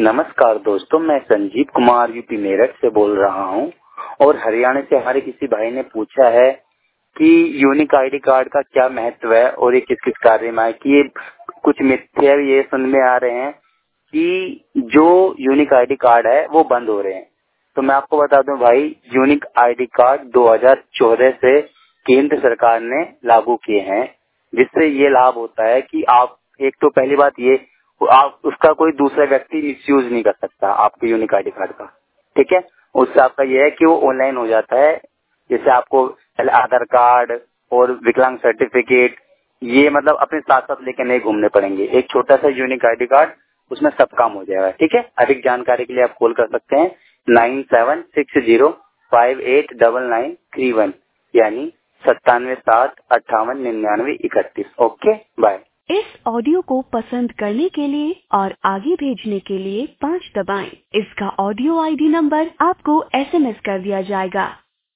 नमस्कार दोस्तों, मैं संजीव कुमार यूपी मेरठ से बोल रहा हूं और हरियाणा से हमारे किसी भाई ने पूछा है कि यूनिक आईडी कार्ड का क्या महत्व है और ये किस किस कार्य में है। कि ये कुछ मिथ्या ये सुन में आ रहे हैं कि जो यूनिक आईडी कार्ड है वो बंद हो रहे हैं। तो मैं आपको बता दूं भाई, यूनिक आईडी कार्ड 2014 से केंद्र सरकार ने लागू किए हैं, जिससे ये लाभ होता है कि आप एक तो पहली बात ये आप उसका कोई दूसरा व्यक्ति मिसयूज नहीं कर सकता आपके यूनिक आईडी कार्ड का। ठीक है, उससे आपका ये है कि वो ऑनलाइन हो जाता है। जैसे आपको पहले आधार कार्ड और विकलांग सर्टिफिकेट ये मतलब अपने साथ साथ लेके नहीं घूमने पड़ेंगे। एक छोटा सा यूनिक आईडी कार्ड, उसमें सब काम हो जाएगा। ठीक है, अधिक जानकारी के लिए आप कॉल कर सकते हैं 9760589931 यानी 9778599931। Okay bye. इस ऑडियो को पसंद करने के लिए और आगे भेजने के लिए 5 दबाएं। इसका ऑडियो आईडी नंबर आपको एसएमएस कर दिया जाएगा।